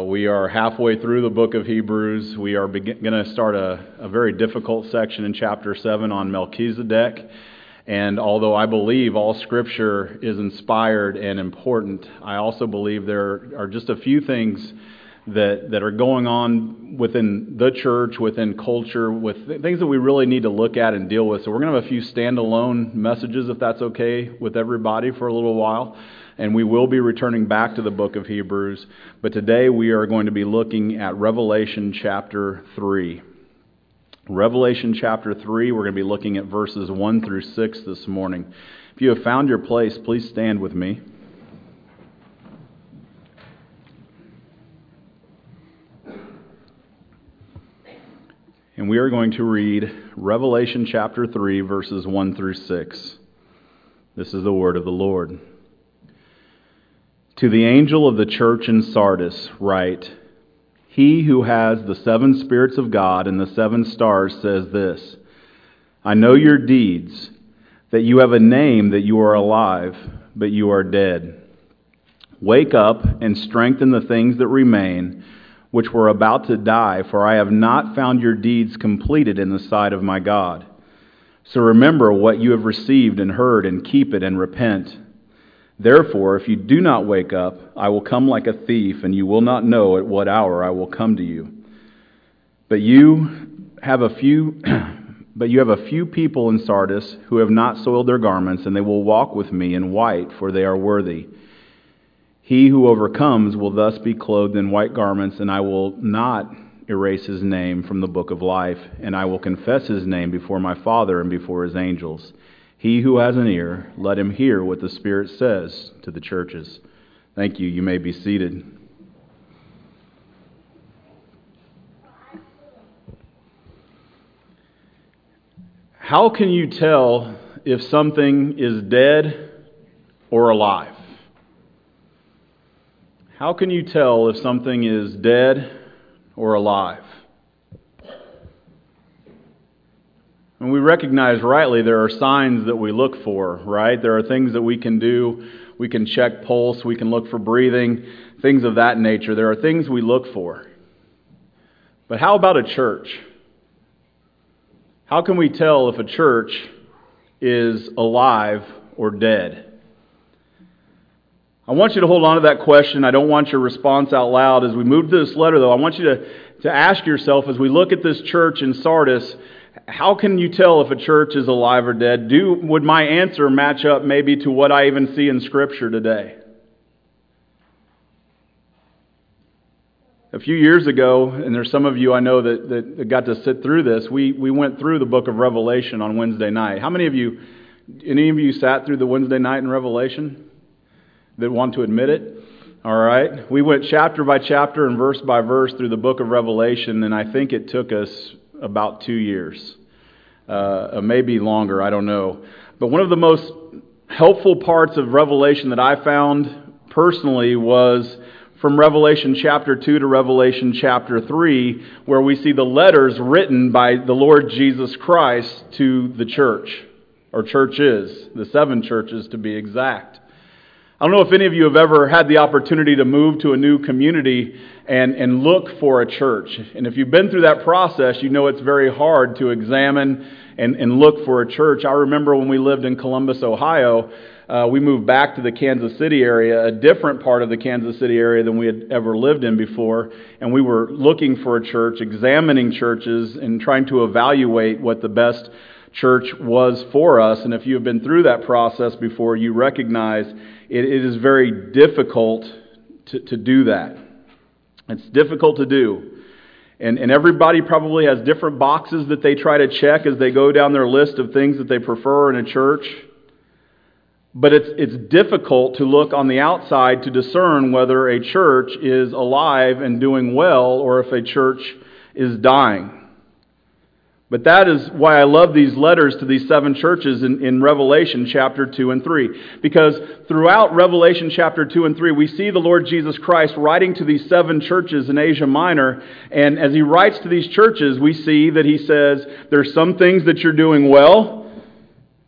We are halfway through the book of Hebrews. We are going to start a very difficult section in chapter 7 on Melchizedek. And although I believe all Scripture is inspired and important, I also believe there are just a few things that are going on within the church, within culture, with things that we really need to look at and deal with. So we're going to have a few standalone messages, if that's okay with everybody, for a little while. And we will be returning back to the book of Hebrews. But today we are going to be looking at Revelation chapter 3. Revelation chapter 3, we're going to be looking at verses 1 through 6 this morning. If you have found your place, please stand with me. And we are going to read Revelation chapter 3, verses 1 through 6. This is the word of the Lord. To the angel of the church in Sardis write, He who has the 7 spirits of God and the 7 stars says this, I know your deeds, that you have a name, that you are alive, but you are dead. Wake up and strengthen the things that remain, which were about to die, for I have not found your deeds completed in the sight of my God. So remember what you have received and heard, and keep it and repent. Therefore, if you do not wake up, I will come like a thief, and you will not know at what hour I will come to you. But you have a few people in Sardis who have not soiled their garments, and they will walk with me in white, for they are worthy. He who overcomes will thus be clothed in white garments, and I will not erase his name from the book of life, and I will confess his name before my Father and before his angels. He who has an ear, let him hear what the Spirit says to the churches. Thank you. You may be seated. How can you tell if something is dead or alive? How can you tell if something is dead or alive? And we recognize rightly there are signs that we look for, right? There are things that we can do. We can check pulse. We can look for breathing, things of that nature. There are things we look for. But how about a church? How can we tell if a church is alive or dead? I want you to hold on to that question. I don't want your response out loud. As we move to this letter, though, I want you to ask yourself, as we look at this church in Sardis, how can you tell if a church is alive or dead? Would my answer match up maybe to what I even see in Scripture today? A few years ago, and there's some of you I know that got to sit through this, we went through the book of Revelation on Wednesday night. Any of you sat through the Wednesday night in Revelation that want to admit it? All right. We went chapter by chapter and verse by verse through the book of Revelation, and I think it took us about 2 years, maybe longer, I don't know. But one of the most helpful parts of Revelation that I found personally was from Revelation chapter 2 to Revelation chapter 3, where we see the letters written by the Lord Jesus Christ to the church, or churches, the 7 churches to be exact. I don't know if any of you have ever had the opportunity to move to a new community and look for a church. And if you've been through that process, you know it's very hard to examine and look for a church. I remember when we lived in Columbus, Ohio, we moved back to the Kansas City area, a different part of the Kansas City area than we had ever lived in before. And we were looking for a church, examining churches, and trying to evaluate what the best church was for us. And if you have been through that process before, you recognize it is very difficult to do that. It's difficult to do. And everybody probably has different boxes that they try to check as they go down their list of things that they prefer in a church. But it's difficult to look on the outside to discern whether a church is alive and doing well or if a church is dying. But that is why I love these letters to these 7 churches in Revelation chapter 2 and 3. Because throughout Revelation chapter 2 and 3, we see the Lord Jesus Christ writing to these 7 churches in Asia Minor. And as He writes to these churches, we see that He says, there's some things that you're doing well,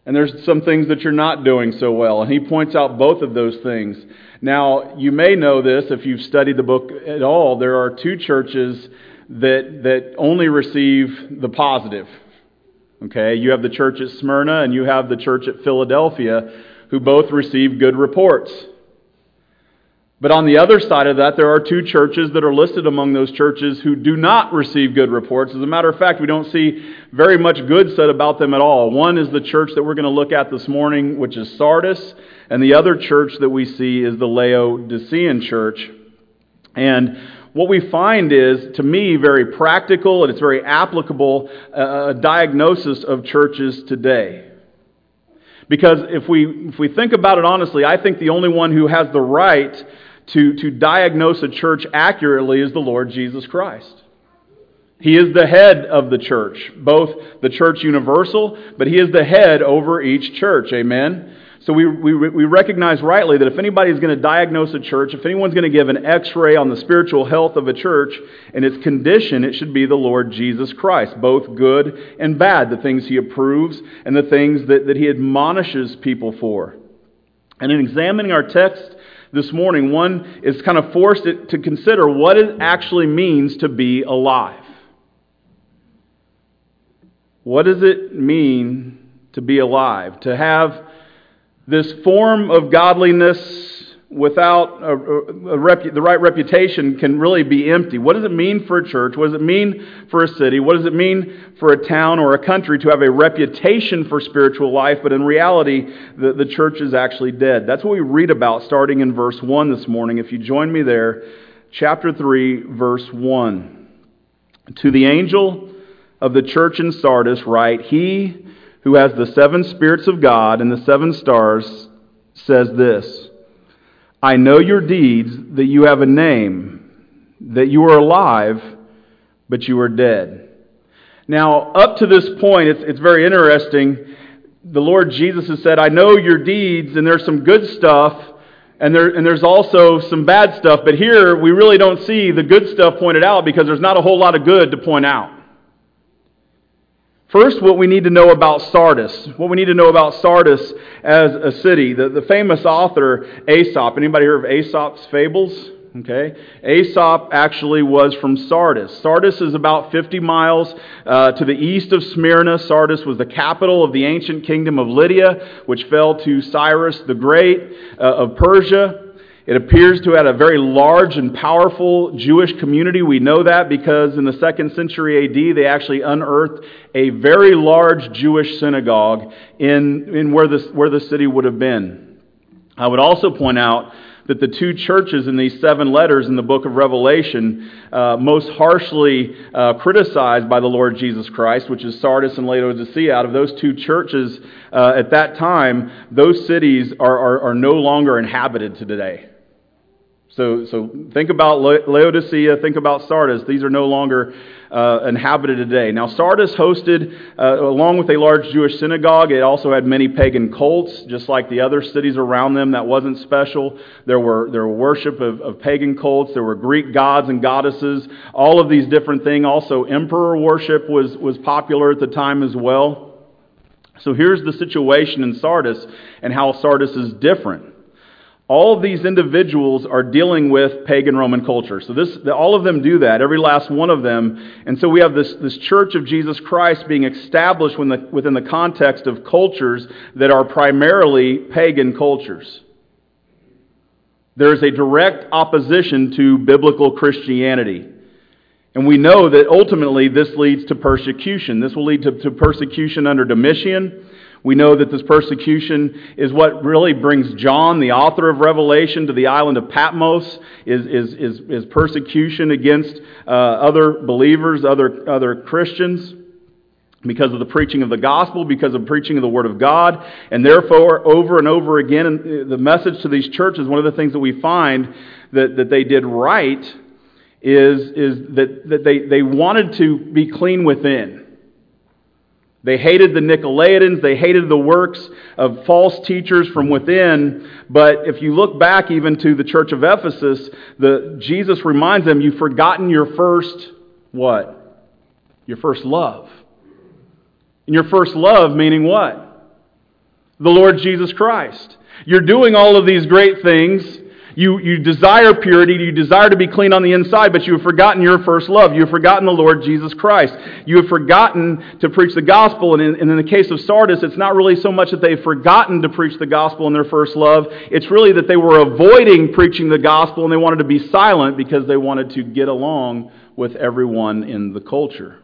And there's some things that you're not doing so well. And he points out both of those things. Now, you may know this if you've studied the book at all. There are two churches that only receive the positive. Okay, you have the church at Smyrna and you have the church at Philadelphia, who both receive good reports. But on the other side of that, there are two churches that are listed among those churches who do not receive good reports. As a matter of fact, we don't see very much good said about them at all. One is the church that we're going to look at this morning, which is Sardis, and the other church that we see is the Laodicean church. And what we find is, to me, very practical, and it's very applicable, a diagnosis of churches today. Because if we think about it honestly, I think the only one who has the right to diagnose a church accurately is the Lord Jesus Christ. He is the head of the church, both the church universal, but He is the head over each church. Amen? So we recognize rightly that if anybody's going to diagnose a church, if anyone's going to give an x-ray on the spiritual health of a church and its condition, it should be the Lord Jesus Christ, both good and bad, the things He approves and the things that He admonishes people for. And in examining our text this morning, one is kind of forced to consider what it actually means to be alive. What does it mean to be alive? To have this form of godliness without the right reputation can really be empty. What does it mean for a church? What does it mean for a city? What does it mean for a town or a country to have a reputation for spiritual life, but in reality, the church is actually dead? That's what we read about starting in verse 1 this morning. If you join me there, chapter 3, verse 1. To the angel of the church in Sardis write, He who has the 7 spirits of God and the 7 stars says this, I know your deeds, that you have a name, that you are alive, but you are dead. Now, up to this point, it's very interesting. The Lord Jesus has said, I know your deeds, and there's some good stuff, and there's also some bad stuff. But here, we really don't see the good stuff pointed out because there's not a whole lot of good to point out. First, what we need to know about Sardis. What we need to know about Sardis as a city. The famous author Aesop. Anybody heard of Aesop's Fables? Okay. Aesop actually was from Sardis. Sardis is about 50 miles to the east of Smyrna. Sardis was the capital of the ancient kingdom of Lydia, which fell to Cyrus the Great of Persia. It appears to have a very large and powerful Jewish community. We know that because in the 2nd century AD, they actually unearthed a very large Jewish synagogue in where the city would have been. I would also point out that the two churches in these 7 letters in the book of Revelation most harshly criticized by the Lord Jesus Christ, which is Sardis and Laodicea. Out of those two churches at that time, those cities are no longer inhabited today. So think about Laodicea, think about Sardis. These are no longer inhabited today. Now Sardis hosted, along with a large Jewish synagogue, it also had many pagan cults, just like the other cities around them. That wasn't special. There were worship of pagan cults. There were Greek gods and goddesses. All of these different things. Also emperor worship was popular at the time as well. So here's the situation in Sardis and how Sardis is different. All of these individuals are dealing with pagan Roman culture. So all of them do that, every last one of them. And so we have this church of Jesus Christ being established within the context of cultures that are primarily pagan cultures. There is a direct opposition to biblical Christianity. And we know that ultimately this leads to persecution. This will lead to persecution under Domitian. We know that this persecution is what really brings John, the author of Revelation, to the island of Patmos, is persecution against other believers, other Christians, because of the preaching of the gospel, because of preaching of the Word of God. And therefore, over and over again, the message to these churches, one of the things that we find that they did right is that they wanted to be clean within. They hated the Nicolaitans. They hated the works of false teachers from within. But if you look back even to the church of Ephesus, Jesus reminds them, you've forgotten your first, what? Your first love. And your first love meaning what? the Lord Jesus Christ. You're doing all of these great things. You desire purity, you desire to be clean on the inside, but you have forgotten your first love. You have forgotten the Lord Jesus Christ. You have forgotten to preach the gospel, and in the case of Sardis, it's not really so much that they've forgotten to preach the gospel in their first love. It's really that they were avoiding preaching the gospel, and they wanted to be silent because they wanted to get along with everyone in the culture.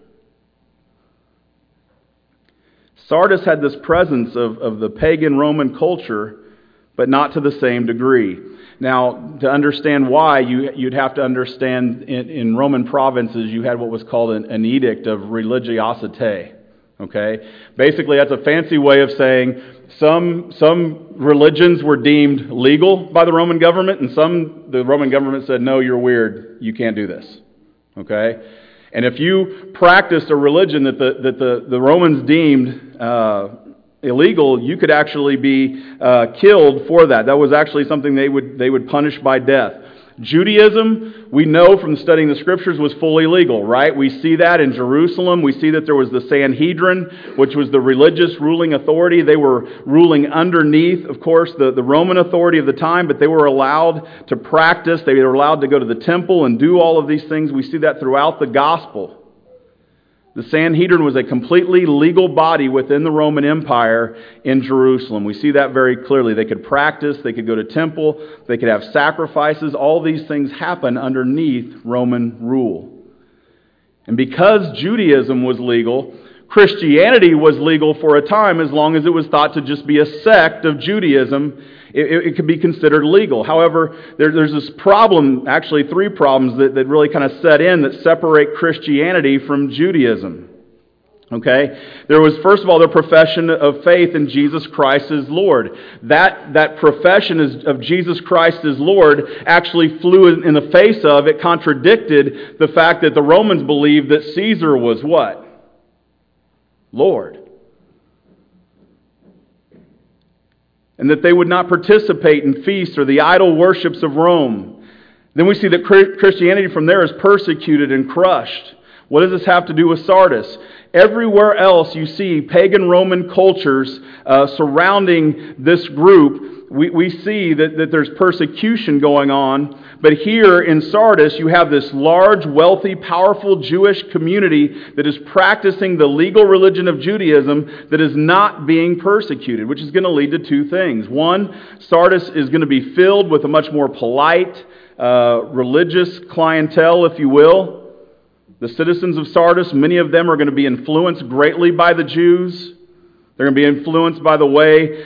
Sardis had this presence of the pagan Roman culture, but not to the same degree. Now, to understand why, you'd have to understand in Roman provinces you had what was called an edict of religiosity. Okay? Basically, that's a fancy way of saying some religions were deemed legal by the Roman government, and the Roman government said, no, you're weird, you can't do this. Okay? And if you practiced a religion that the Romans deemed illegal, you could actually be killed for that. That was actually something they would punish by death. Judaism, we know from studying the Scriptures, was fully legal, right? We see that in Jerusalem. We see that there was the Sanhedrin, which was the religious ruling authority. They were ruling underneath, of course, the Roman authority of the time, but they were allowed to practice. They were allowed to go to the temple and do all of these things. We see that throughout the gospel. The Sanhedrin was a completely legal body within the Roman Empire in Jerusalem. We see that very clearly. They could practice, they could go to temple, they could have sacrifices. All these things happen underneath Roman rule. And because Judaism was legal, Christianity was legal for a time as long as it was thought to just be a sect of Judaism. It could be considered legal. However, there's this problem, actually three problems that really kind of set in that separate Christianity from Judaism. Okay? There was, first of all, the profession of faith in Jesus Christ as Lord. That profession of Jesus Christ as Lord actually flew in the face of, it contradicted the fact that the Romans believed that Caesar was what? Lord. And that they would not participate in feasts or the idol worships of Rome. Then we see that Christianity from there is persecuted and crushed. What does this have to do with Sardis? Everywhere else you see pagan Roman cultures surrounding this group, we see that there's persecution going on. But here in Sardis, you have this large, wealthy, powerful Jewish community that is practicing the legal religion of Judaism that is not being persecuted, which is going to lead to two things. One, Sardis is going to be filled with a much more polite, religious clientele, if you will. The citizens of Sardis, many of them are going to be influenced greatly by the Jews. They're going to be influenced by the way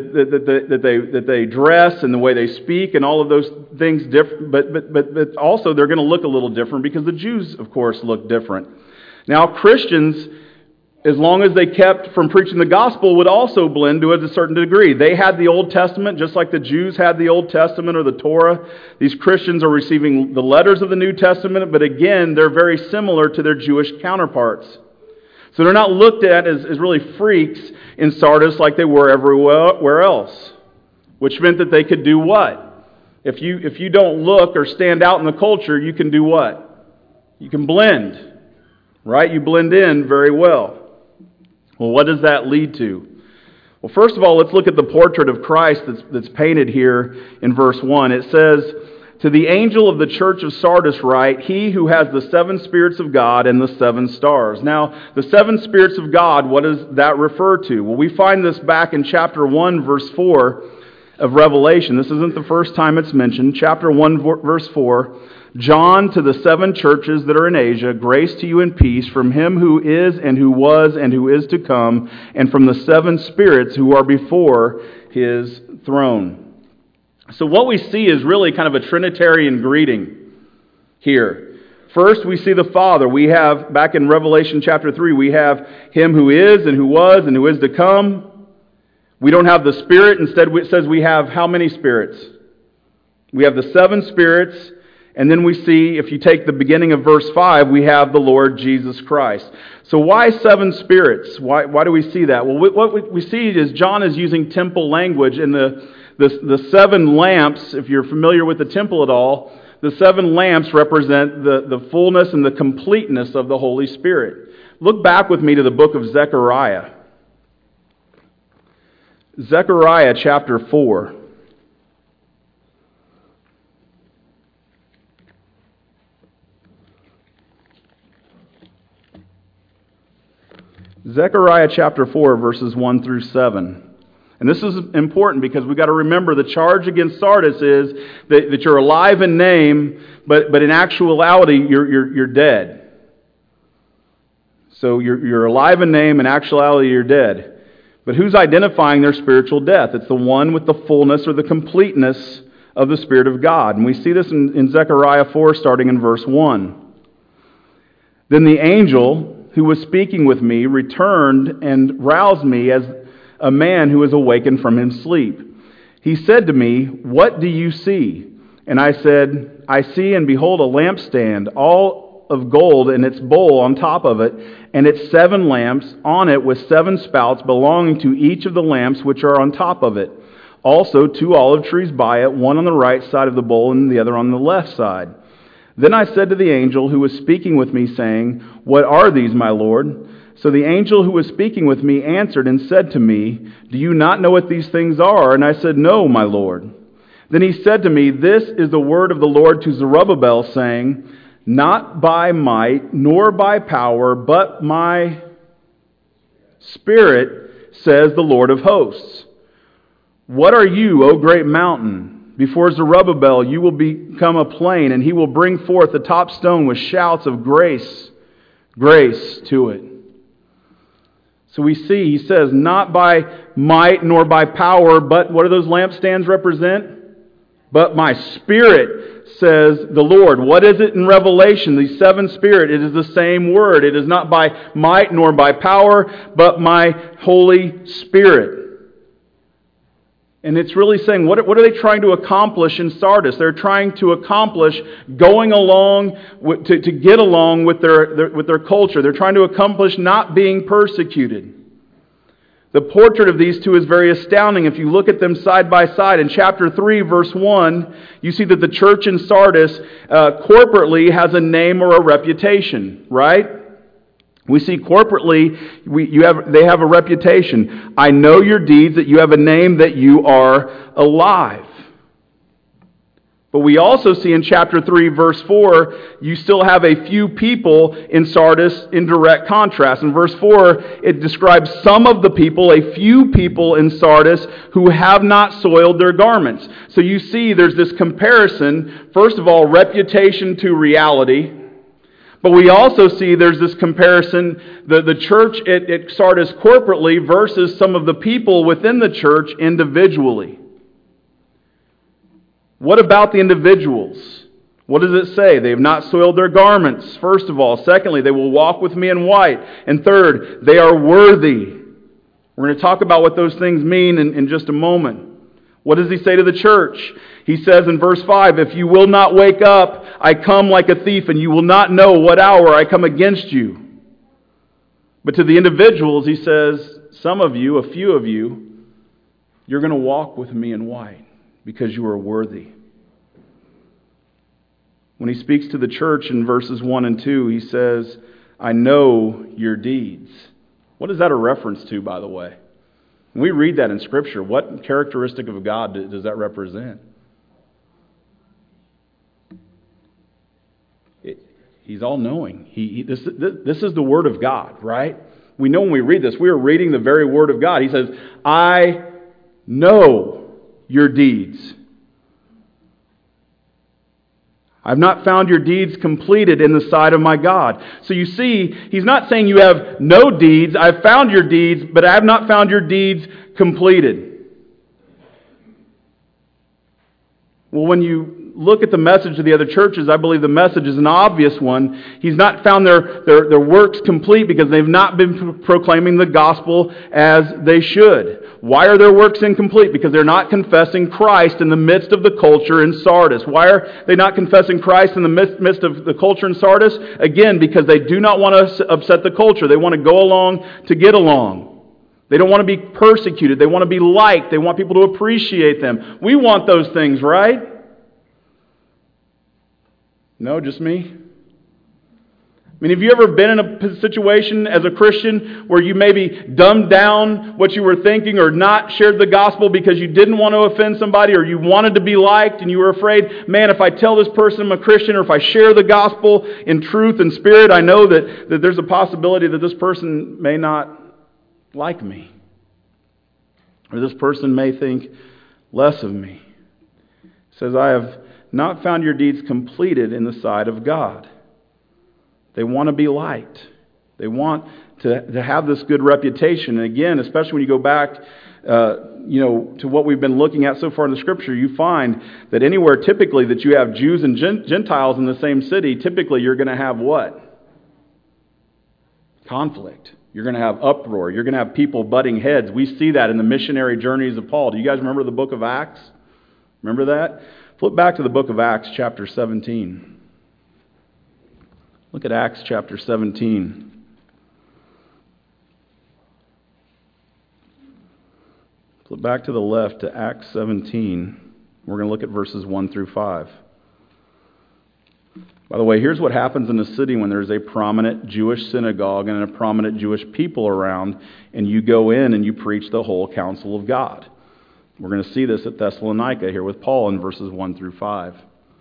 that they dress and the way they speak and all of those things. But also they're going to look a little different because the Jews, of course, look different. Now Christians, as long as they kept from preaching the gospel, would also blend to a certain degree. They had the Old Testament just like the Jews had the Old Testament or the Torah. These Christians are receiving the letters of the New Testament, but again, they're very similar to their Jewish counterparts. So they're not looked at as really freaks in Sardis like they were everywhere else. Which meant that they could do what? If you don't look or stand out in the culture, you can do what? You can blend. Right? You blend in very well. Well, what does that lead to? Well, first of all, let's look at the portrait of Christ that's painted here in verse 1. It says, "To the angel of the church of Sardis write, he who has the seven spirits of God and the seven stars." Now, the seven spirits of God, what does that refer to? Well, we find this back in chapter 1, verse 4 of Revelation. This isn't the first time it's mentioned. Chapter 1, verse 4. "John, to the seven churches that are in Asia, grace to you and peace from him who is and who was and who is to come, and from the seven spirits who are before his throne." So what we see is really kind of a Trinitarian greeting here. First, we see the Father. We have, back in Revelation chapter 3, we have him who is and who was and who is to come. We don't have the Spirit. Instead, it says we have how many spirits? We have the seven spirits. And then we see, if you take the beginning of verse 5, we have the Lord Jesus Christ. So why seven spirits? Why do we see that? Well, what we see is John is using temple language, and the seven lamps, if you're familiar with the temple at all, the seven lamps represent the fullness and the completeness of the Holy Spirit. Look back with me to the book of Zechariah. Zechariah chapter 4. Zechariah chapter 4, verses 1 through 7. And this is important because we've got to remember the charge against Sardis is that you're alive in name, but in actuality you're dead. So you're alive in name, in actuality you're dead. But who's identifying their spiritual death? It's the one with the fullness or the completeness of the Spirit of God. And we see this in Zechariah 4, starting in verse 1. Then the angel who was speaking with me returned and roused me as a man who is awakened from his sleep. He said to me, "What do you see?" And I said, "I see and behold a lampstand, all of gold, and its bowl on top of it, and its 7 lamps on it with 7 spouts belonging to each of the lamps which are on top of it. Also 2 olive trees by it, one on the right side of the bowl and the other on the left side." Then I said to the angel who was speaking with me, saying, "What are these, my Lord?" So the angel who was speaking with me answered and said to me, "Do you not know what these things are?" And I said, "No, my Lord." Then he said to me, "This is the word of the Lord to Zerubbabel, saying, Not by might nor by power, but my Spirit, says the Lord of hosts. What are you, O great mountain? Before Zerubbabel you will become a plain, and he will bring forth the top stone with shouts of grace to it." So we see, he says, not by might nor by power, but what do those lampstands represent? But my Spirit, says the Lord. What is it in Revelation? The 7 Spirit, it is the same word. It is not by might nor by power, but my Holy Spirit. And it's really saying, what are they trying to accomplish in Sardis? They're trying to accomplish going along, to get along with their culture. They're trying to accomplish not being persecuted. The portrait of these two is very astounding. If you look at them side by side, in chapter 3, verse 1, you see that the church in Sardis corporately has a name or a reputation, right? We see corporately, they have a reputation. I know your deeds, that you have a name, that you are alive. But we also see in chapter 3, verse 4, you still have a few people in Sardis in direct contrast. In verse 4, it describes some of the people, a few people in Sardis, who have not soiled their garments. So you see there's this comparison, first of all, reputation to reality. But we also see there's this comparison, the church at Sardis corporately versus some of the people within the church individually. What about the individuals? What does it say? They have not soiled their garments, first of all. Secondly, they will walk with me in white. And third, they are worthy. We're going to talk about what those things mean in just a moment. What does he say to the church? He says in verse 5, if you will not wake up, I come like a thief, and you will not know what hour I come against you. But to the individuals, he says, some of you, a few of you, you're going to walk with me in white because you are worthy. When he speaks to the church in verses 1 and 2, he says, I know your deeds. What is that a reference to, by the way? When we read that in Scripture, what characteristic of God does that represent? He's all-knowing. This is the Word of God, right? We know when we read this, we are reading the very Word of God. He says, I know your deeds. I've not found your deeds completed in the sight of my God. So you see, he's not saying you have no deeds. I've found your deeds, but I have not found your deeds completed. Well, when you look at the message of the other churches, I believe the message is an obvious one. He's not found their works complete because they've not been proclaiming the gospel as they should. Why are their works incomplete? Because they're not confessing Christ in the midst of the culture in Sardis. Why are they not confessing Christ in the midst of the culture in Sardis? Again, because they do not want to upset the culture. They want to go along to get along. They don't want to be persecuted. They want to be liked. They want people to appreciate them. We want those things, right? No, just me? I mean, have you ever been in a situation as a Christian where you maybe dumbed down what you were thinking or not shared the gospel because you didn't want to offend somebody or you wanted to be liked and you were afraid, man, if I tell this person I'm a Christian or if I share the gospel in truth and spirit, I know that there's a possibility that this person may not like me or this person may think less of me. It says, I have not found your deeds completed in the sight of God. They want to be liked. They want to have this good reputation. And again, especially when you go back to what we've been looking at so far in the Scripture, you find that anywhere typically that you have Jews and Gentiles in the same city, typically you're going to have what? Conflict. You're going to have uproar. You're going to have people butting heads. We see that in the missionary journeys of Paul. Do you guys remember the book of Acts? Remember that? Flip back to the book of Acts, chapter 17. Look at Acts chapter 17. Flip back to the left to Acts 17. We're going to look at verses 1 through 5. By the way, here's what happens in a city when there's a prominent Jewish synagogue and a prominent Jewish people around, and you go in and you preach the whole counsel of God. We're going to see this at Thessalonica here with Paul in verses 1 through 5.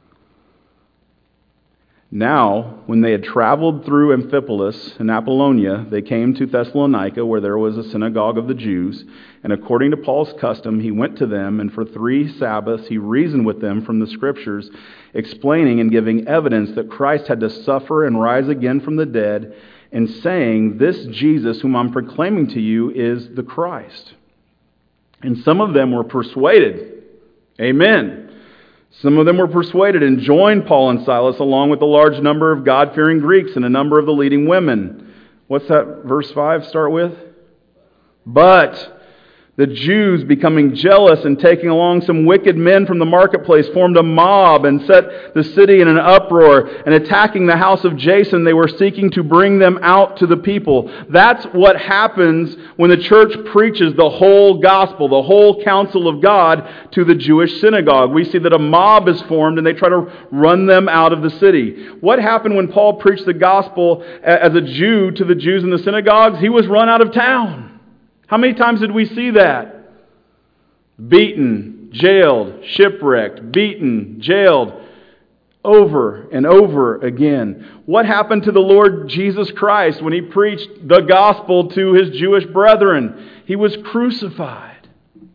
Now, when they had traveled through Amphipolis and Apollonia, they came to Thessalonica, where there was a synagogue of the Jews. And according to Paul's custom, he went to them, and for 3 Sabbaths he reasoned with them from the Scriptures, explaining and giving evidence that Christ had to suffer and rise again from the dead, and saying, this Jesus whom I'm proclaiming to you is the Christ. And some of them were persuaded. Amen. Some of them were persuaded and joined Paul and Silas along with a large number of God-fearing Greeks and a number of the leading women. What's that verse 5 start with? But the Jews, becoming jealous and taking along some wicked men from the marketplace, formed a mob and set the city in an uproar. And attacking the house of Jason, they were seeking to bring them out to the people. That's what happens when the church preaches the whole gospel, the whole counsel of God to the Jewish synagogue. We see that a mob is formed and they try to run them out of the city. What happened when Paul preached the gospel as a Jew to the Jews in the synagogues? He was run out of town. How many times did we see that? Beaten, jailed, shipwrecked, beaten, jailed, over and over again. What happened to the Lord Jesus Christ when He preached the gospel to His Jewish brethren? He was crucified.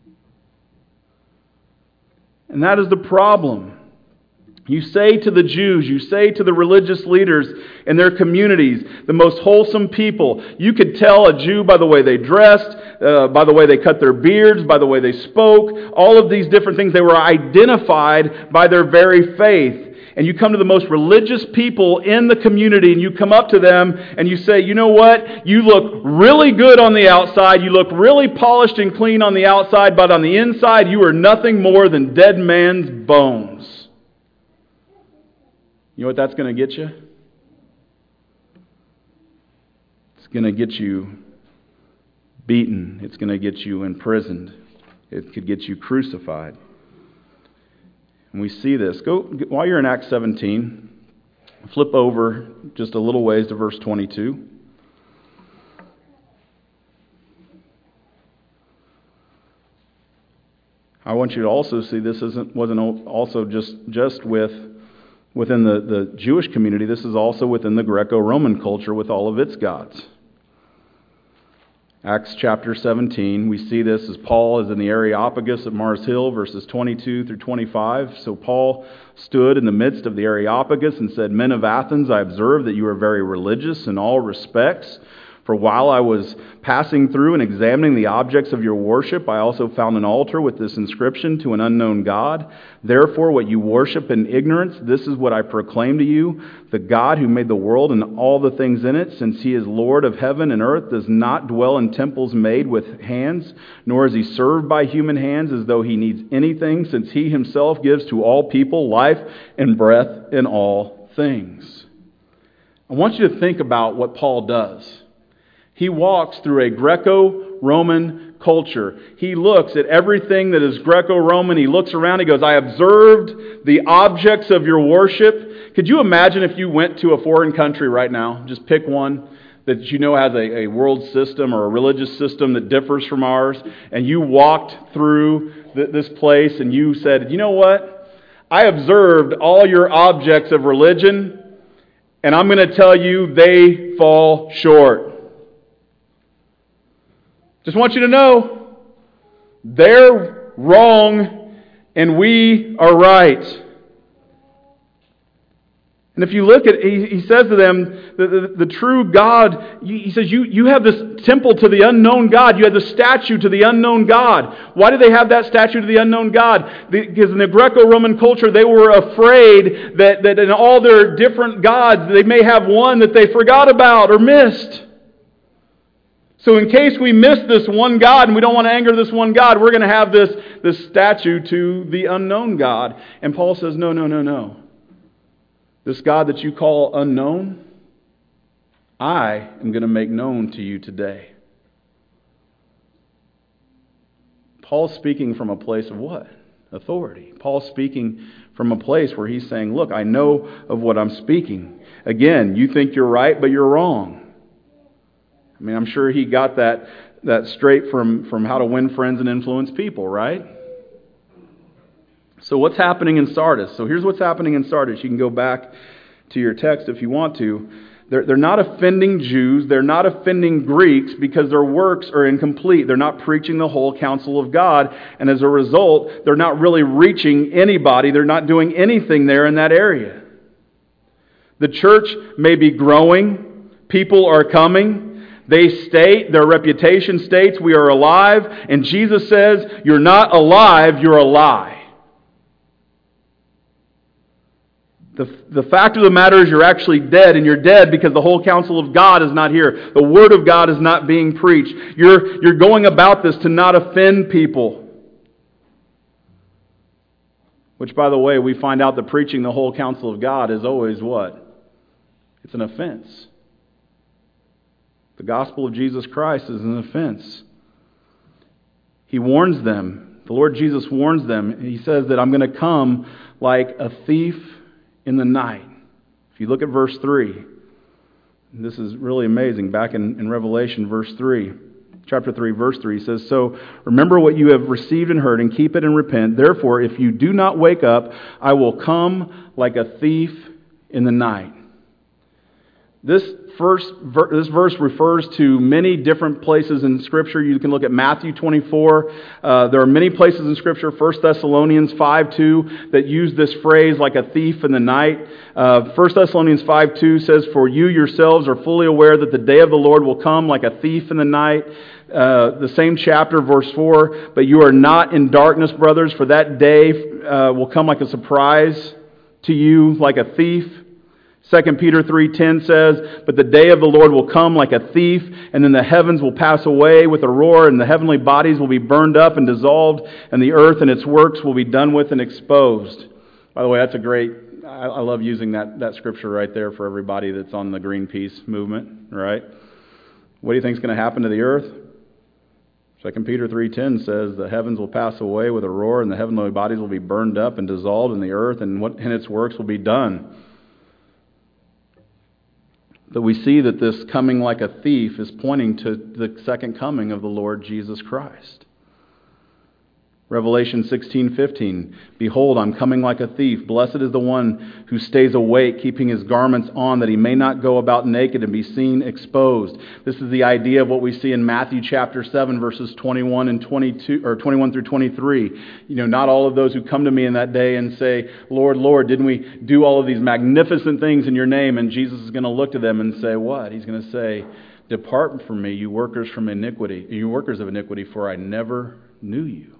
And that is the problem. You say to the Jews, you say to the religious leaders in their communities, the most wholesome people, you could tell a Jew by the way they dressed, by the way they cut their beards, by the way they spoke, all of these different things. They were identified by their very faith. And you come to the most religious people in the community and you come up to them and you say, you know what? You look really good on the outside. You look really polished and clean on the outside, but on the inside you are nothing more than dead man's bones. You know what that's going to get you? It's going to get you beaten. It's going to get you imprisoned. It could get you crucified. And we see this. Go while you're in Acts 17, flip over just a little ways to verse 22. I want you to also see this wasn't also just within the Jewish community. This is also within the Greco-Roman culture with all of its gods. Acts chapter 17, we see this as Paul is in the Areopagus at Mars Hill, verses 22 through 25. So Paul stood in the midst of the Areopagus and said, Men of Athens, I observe that you are very religious in all respects. For while I was passing through and examining the objects of your worship, I also found an altar with this inscription, to an unknown God. Therefore, what you worship in ignorance, this is what I proclaim to you. The God who made the world and all the things in it, since He is Lord of heaven and earth, does not dwell in temples made with hands, nor is He served by human hands as though He needs anything, since He Himself gives to all people life and breath in all things. I want you to think about what Paul does. He walks through a Greco-Roman culture. He looks at everything that is Greco-Roman. He looks around. He goes, I observed the objects of your worship. Could you imagine if you went to a foreign country right now, just pick one that you know has a world system or a religious system that differs from ours, and you walked through this place and you said, you know what? I observed all your objects of religion, and I'm going to tell you they fall short. Just want you to know, they're wrong and we are right. And if you look at, he says to them, the true God, he says, you have this temple to the unknown God. You have the statue to the unknown God. Why do they have that statue to the unknown God? Because in the Greco-Roman culture, they were afraid that in all their different gods, they may have one that they forgot about or missed. So in case we miss this one God and we don't want to anger this one God, we're going to have this statue to the unknown God. And Paul says, no. This God that you call unknown, I am going to make known to you today. Paul's speaking from a place of what? Authority. Paul's speaking from a place where he's saying, look, I know of what I'm speaking. Again, you think you're right, but you're wrong. I mean, I'm sure he got that straight from How to Win Friends and Influence People, right? So what's happening in Sardis? So here's what's happening in Sardis. You can go back to your text if you want to. They're not offending Jews. They're not offending Greeks because their works are incomplete. They're not preaching the whole counsel of God. And as a result, they're not really reaching anybody. They're not doing anything there in that area. The church may be growing. People are coming. They state, their reputation states, we are alive. And Jesus says, you're not alive, you're a lie. The fact of the matter is you're actually dead, and you're dead because the whole counsel of God is not here. The Word of God is not being preached. You're going about this to not offend people. Which, by the way, we find out that preaching the whole counsel of God is always what? It's an offense. The gospel of Jesus Christ is an offense. He warns them. The Lord Jesus warns them. He says that I'm going to come like a thief in the night. If you look at verse 3, this is really amazing. Back in Revelation, chapter 3, verse 3 says, so remember what you have received and heard, and keep it and repent. Therefore, if you do not wake up, I will come like a thief in the night. This verse refers to many different places in Scripture. You can look at Matthew 24. There are many places in Scripture, 1 Thessalonians 5:2, that use this phrase like a thief in the night. 1 Thessalonians 5:2 says, for you yourselves are fully aware that the day of the Lord will come like a thief in the night. The same chapter, verse 4, but you are not in darkness, brothers, for that day will come like a surprise to you, like a thief. 2 Peter 3:10 says, but the day of the Lord will come like a thief, and then the heavens will pass away with a roar, and the heavenly bodies will be burned up and dissolved, and the earth and its works will be done with and exposed. By the way, that's a great, I love using that scripture right there for everybody that's on the Greenpeace movement, right? What do you think is going to happen to the earth? 2 Peter 3:10 says, the heavens will pass away with a roar, and the heavenly bodies will be burned up and dissolved, and the earth and its works will be done. That we see that this coming like a thief is pointing to the second coming of the Lord Jesus Christ. Revelation 16:15, behold, I'm coming like a thief. Blessed is the one who stays awake, keeping his garments on, that he may not go about naked and be seen exposed. This is the idea of what we see in Matthew chapter 7, verses 21 and 22, or 21 through 23. You know, not all of those who come to me in that day and say, Lord, Lord, didn't we do all of these magnificent things in your name? And Jesus is going to look to them and say, what? He's going to say, depart from me, you workers of iniquity, for I never knew you.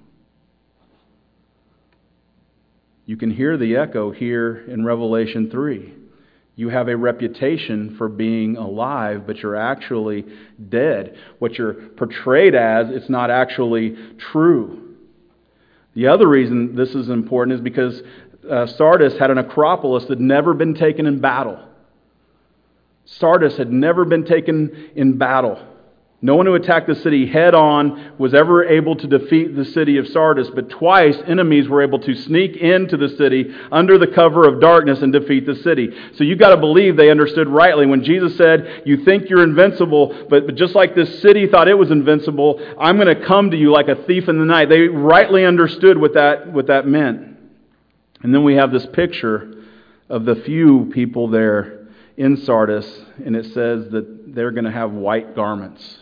You can hear the echo here in Revelation 3. You have a reputation for being alive, but you're actually dead. What you're portrayed as, it's not actually true. The other reason this is important is because Sardis had an Acropolis that had never been taken in battle. Sardis had never been taken in battle. No one who attacked the city head on was ever able to defeat the city of Sardis, but twice enemies were able to sneak into the city under the cover of darkness and defeat the city. So you've got to believe they understood rightly. When Jesus said, you think you're invincible, but just like this city thought it was invincible, I'm going to come to you like a thief in the night. They rightly understood what that meant. And then we have this picture of the few people there in Sardis, and it says that they're going to have white garments.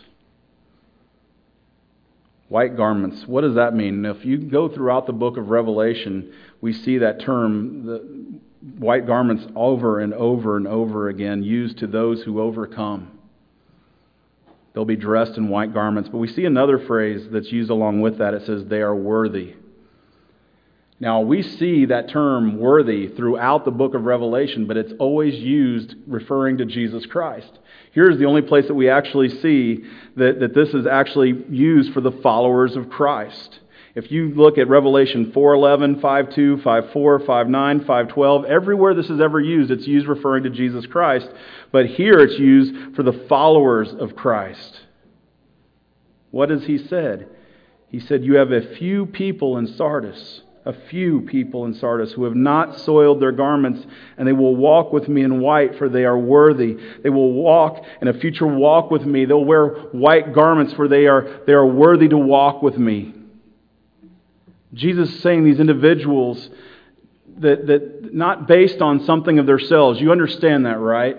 White garments. What does that mean? Now, if you go throughout the book of Revelation, we see that term, the white garments, over and over and over again, used to those who overcome. They'll be dressed in white garments. But we see another phrase that's used along with that. It says, they are worthy. Now, we see that term worthy throughout the book of Revelation, but it's always used referring to Jesus Christ. Here's the only place that we actually see that this is actually used for the followers of Christ. If you look at Revelation 4:11, 5:2, 5:4, 5:9, 5:12, everywhere this is ever used, it's used referring to Jesus Christ. But here it's used for the followers of Christ. What has he said? He said, you have a few people in Sardis. A few people in Sardis who have not soiled their garments, and they will walk with me in white, for they are worthy. They will walk in a future walk with me. They'll wear white garments, for they are worthy to walk with me. Jesus is saying these individuals that not based on something of themselves. You understand that, right?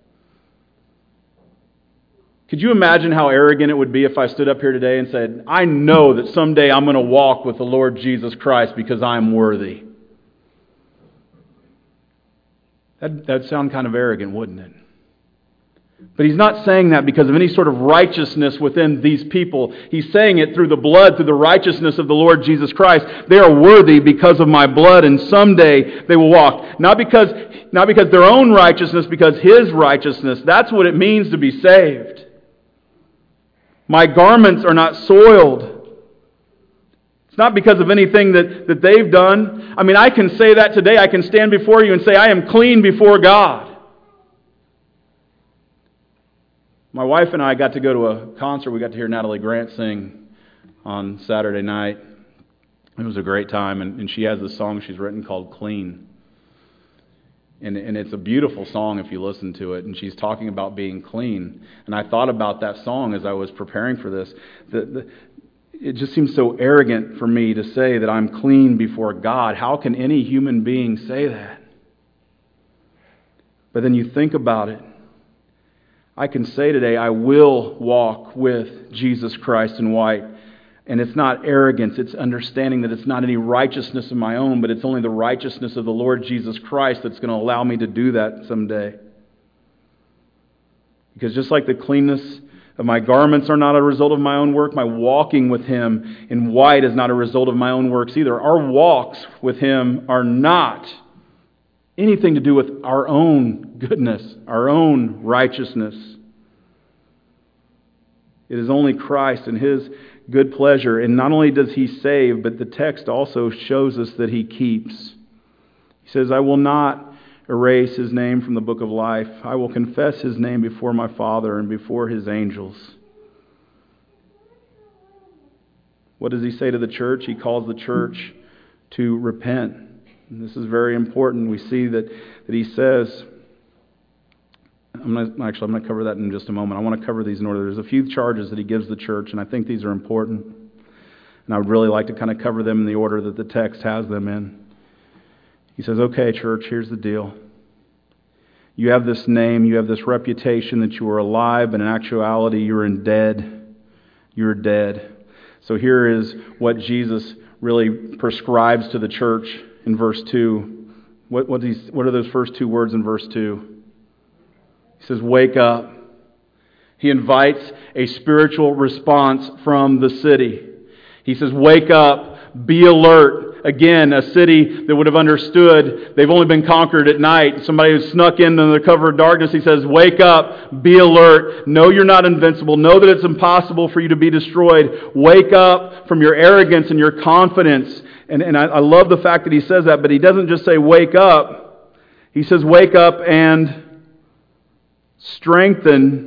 Could you imagine how arrogant it would be if I stood up here today and said, I know that someday I'm going to walk with the Lord Jesus Christ because I'm worthy? That'd sound kind of arrogant, wouldn't it? But he's not saying that because of any sort of righteousness within these people. He's saying it through the blood, through the righteousness of the Lord Jesus Christ. They are worthy because of my blood, and someday they will walk. Not because their own righteousness, because His righteousness. That's what it means to be saved. My garments are not soiled. It's not because of anything that they've done. I mean, I can say that today. I can stand before you and say, I am clean before God. My wife and I got to go to a concert. We got to hear Natalie Grant sing on Saturday night. It was a great time, and she has this song she's written called Clean. And it's a beautiful song if you listen to it. And she's talking about being clean. And I thought about that song as I was preparing for this. It just seems so arrogant for me to say that I'm clean before God. How can any human being say that? But then you think about it. I can say today, I will walk with Jesus Christ in white. And it's not arrogance, it's understanding that it's not any righteousness of my own, but it's only the righteousness of the Lord Jesus Christ that's going to allow me to do that someday. Because just like the cleanness of my garments are not a result of my own work, my walking with Him in white is not a result of my own works either. Our walks with Him are not anything to do with our own goodness, our own righteousness. It is only Christ and His good pleasure. And not only does He save, but the text also shows us that He keeps. He says, I will not erase His name from the book of life. I will confess His name before my Father and before His angels. What does He say to the church? He calls the church to repent. And this is very important. We see that He says, I'm going to cover that in just a moment. I want to cover these in order. There's a few charges that He gives the church, and I think these are important. And I would really like to kind of cover them in the order that the text has them in. He says, okay, church, here's the deal. You have this name, you have this reputation that you are alive, but in actuality you're dead. You're dead. So here is what Jesus really prescribes to the church in verse 2. What are those first two words in verse 2? He says, wake up. He invites a spiritual response from the city. He says, wake up, be alert. Again, a city that would have understood they've only been conquered at night. Somebody who snuck in under the cover of darkness. He says, wake up, be alert. Know you're not invincible. Know that it's impossible for you to be destroyed. Wake up from your arrogance and your confidence. And I love the fact that he says that, but he doesn't just say wake up. He says wake up and strengthen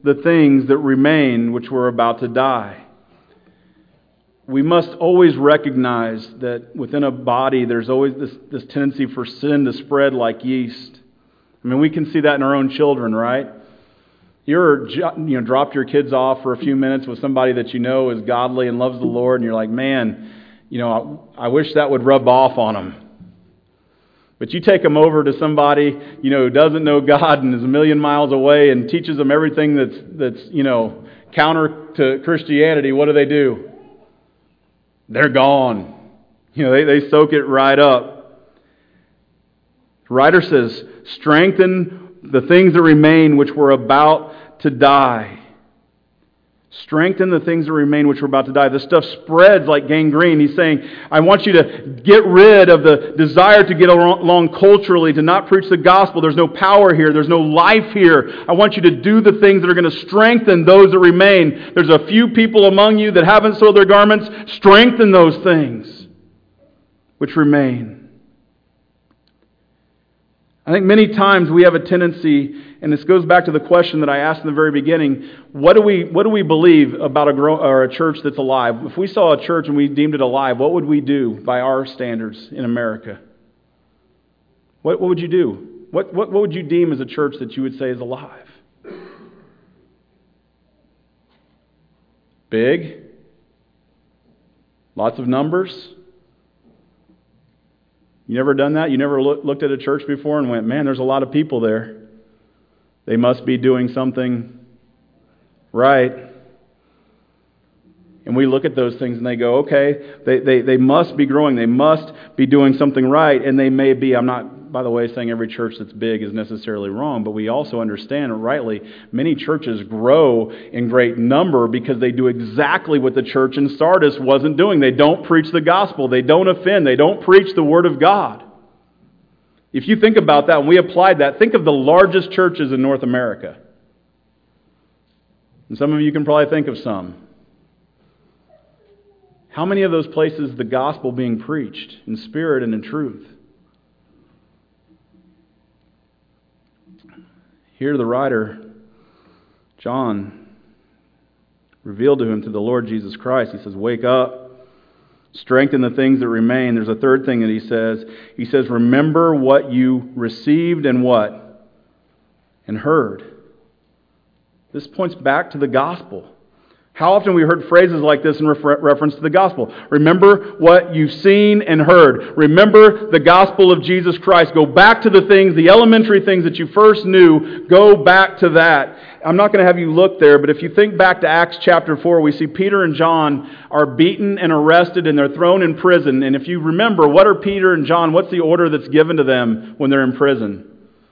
the things that remain which were about to die. We must always recognize that within a body there's always this tendency for sin to spread like yeast. I mean, we can see that in our own children, right? You ever dropped your kids off for a few minutes with somebody that you know is godly and loves the Lord, and you're like, man, I wish that would rub off on them. But you take them over to somebody, who doesn't know God and is a million miles away and teaches them everything that's counter to Christianity. What do? They're gone. They soak it right up. The writer says, strengthen the things that remain which were about to die. Strengthen the things that remain which were about to die. This stuff spreads like gangrene. He's saying, I want you to get rid of the desire to get along culturally, to not preach the gospel. There's no power here. There's no life here. I want you to do the things that are going to strengthen those that remain. There's a few people among you that haven't soiled their garments. Strengthen those things which remain. I think many times we have a tendency, and this goes back to the question that I asked in the very beginning, what do we believe about a church that's alive? If we saw a church and we deemed it alive, what would we do by our standards in America? What would you do? What would you deem as a church that you would say is alive? Big? Lots of numbers? You never done that? You never looked at a church before and went, man, there's a lot of people there. They must be doing something right. And we look at those things and they go, okay, they must be growing. They must be doing something right. And they may be. I'm not, by the way, saying every church that's big is necessarily wrong, but we also understand rightly many churches grow in great number because they do exactly what the church in Sardis wasn't doing. They don't preach the gospel. They don't offend. They don't preach the Word of God. If you think about that, and we applied that, think of the largest churches in North America. And some of you can probably think of some. How many of those places is the gospel being preached in spirit and in truth? Here the writer, John, revealed to him through the Lord Jesus Christ. He says, wake up, strengthen the things that remain. There's a third thing that he says. He says, remember what you received and what? And heard. This points back to the gospel. How often we heard phrases like this in reference to the gospel? Remember what you've seen and heard. Remember the gospel of Jesus Christ. Go back to the things, the elementary things that you first knew. Go back to that. I'm not going to have you look there, but if you think back to Acts chapter 4, we see Peter and John are beaten and arrested and they're thrown in prison. And if you remember, what are Peter and John? What's the order that's given to them when they're in prison?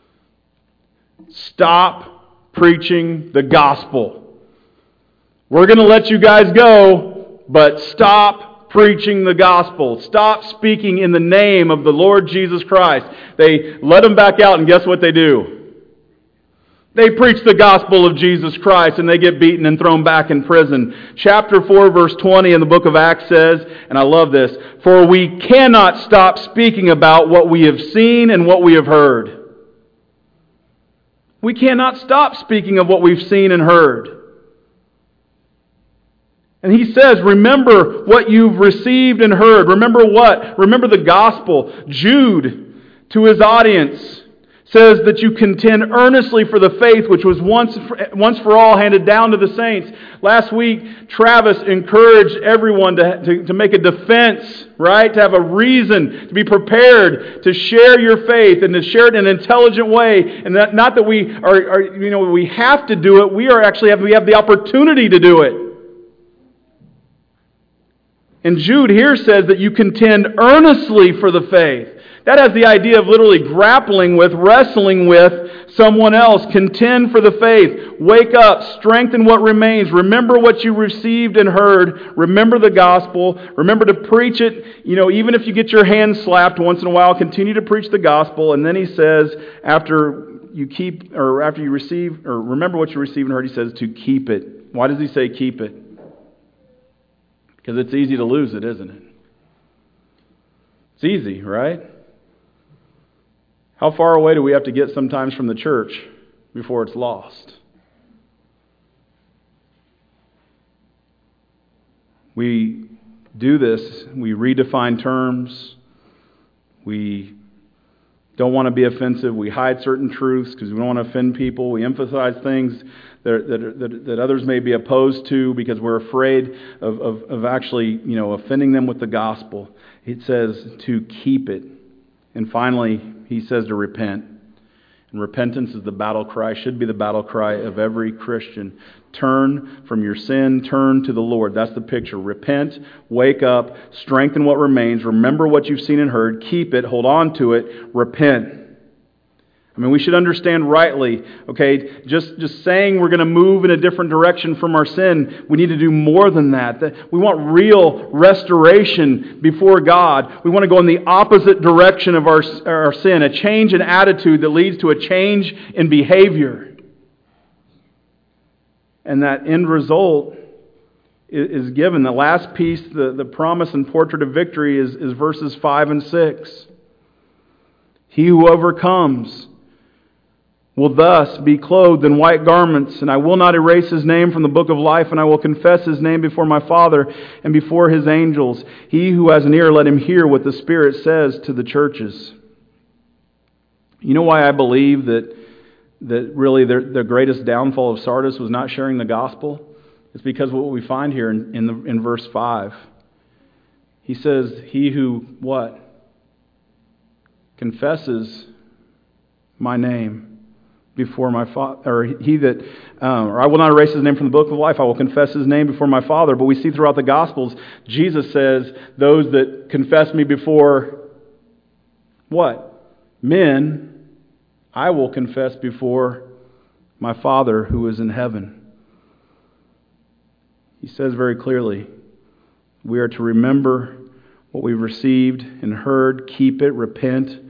Stop preaching the gospel. We're going to let you guys go, but stop preaching the gospel. Stop speaking in the name of the Lord Jesus Christ. They let them back out, and guess what they do? They preach the gospel of Jesus Christ, and they get beaten and thrown back in prison. Chapter 4, verse 20 in the book of Acts says, and I love this, for we cannot stop speaking about what we have seen and what we have heard. We cannot stop speaking of what we've seen and heard. And he says, remember what you've received and heard. Remember what? Remember the gospel. Jude, to his audience, says that you contend earnestly for the faith which was once for all handed down to the saints. Last week, Travis encouraged everyone to make a defense, right? To have a reason, to be prepared, to share your faith and to share it in an intelligent way. And that, not that we we have to do it. We have the opportunity to do it. And Jude here says that you contend earnestly for the faith. That has the idea of literally grappling with, wrestling with someone else. Contend for the faith. Wake up. Strengthen what remains. Remember what you received and heard. Remember the gospel. Remember to preach it. Even if you get your hand slapped once in a while, continue to preach the gospel. And then he says, after you receive, or remember what you received and heard, he says to keep it. Why does he say keep it? Because it's easy to lose it, isn't it? It's easy, right? How far away do we have to get sometimes from the church before it's lost? We do this. We redefine terms. We don't want to be offensive. We hide certain truths because we don't want to offend people. We emphasize things that others may be opposed to because we're afraid of actually, offending them with the gospel. It says to keep it. And finally, he says to repent. And repentance is the battle cry, should be the battle cry of every Christian. Turn from your sin, turn to the Lord. That's the picture. Repent, wake up, strengthen what remains, remember what you've seen and heard, keep it, hold on to it, repent. I mean, we should understand rightly, okay, just saying we're going to move in a different direction from our sin, we need to do more than that. We want real restoration before God. We want to go in the opposite direction of our sin, a change in attitude that leads to a change in behavior. And that end result is given. The last piece, the promise and portrait of victory is verses 5 and 6. He who overcomes will thus be clothed in white garments, and I will not erase his name from the book of life, and I will confess his name before my Father and before his angels. He who has an ear, let him hear what the Spirit says to the churches. You know why I believe that really the greatest downfall of Sardis was not sharing the gospel? It's because of what we find here in verse 5. He says, he who, what? Confesses my name before my Father, or he that, or I will not erase his name from the book of life, I will confess his name before my Father. But we see throughout the Gospels, Jesus says, those that confess me before, what? Men, I will confess before my Father who is in heaven. He says very clearly, we are to remember what we've received and heard, keep it, repent.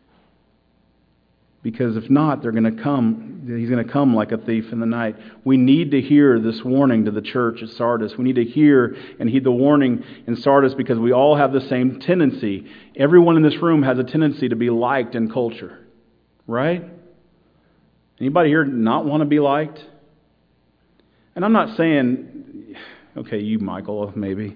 Because if not, he's going to come like a thief in the night. We need to hear this warning to the church at Sardis. We need to hear and heed the warning in Sardis because we all have the same tendency. Everyone in this room has a tendency to be liked in culture. Right? Anybody here not want to be liked? And I'm not saying, okay, you, Michael, maybe.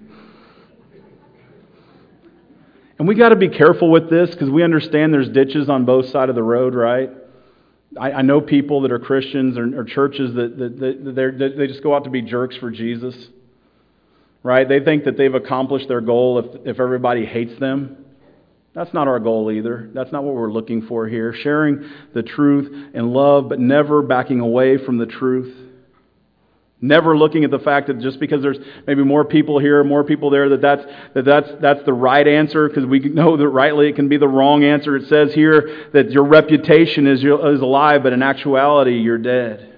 And we got to be careful with this because we understand there's ditches on both sides of the road, right? I know people that are Christians or churches that they just go out to be jerks for Jesus, right? They think that they've accomplished their goal if everybody hates them. That's not our goal either. That's not what we're looking for here. Sharing the truth in love, but never backing away from the truth. Never looking at the fact that just because there's maybe more people here, more people there, that's the right answer, because we know that rightly it can be the wrong answer. It says here that your reputation is alive, but in actuality you're dead.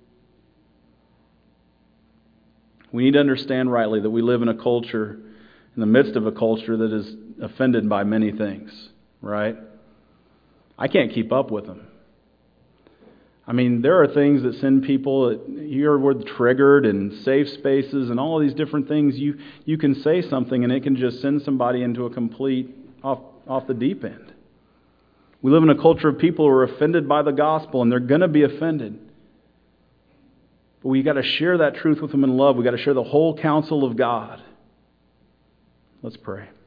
We need to understand rightly that we live in a culture, in the midst of a culture that is offended by many things, right? I can't keep up with them. I mean, there are things that send people, you're word triggered and safe spaces and all of these different things. You can say something and it can just send somebody into a complete off the deep end. We live in a culture of people who are offended by the gospel, and they're going to be offended. But we got to share that truth with them in love. We got to share the whole counsel of God. Let's pray.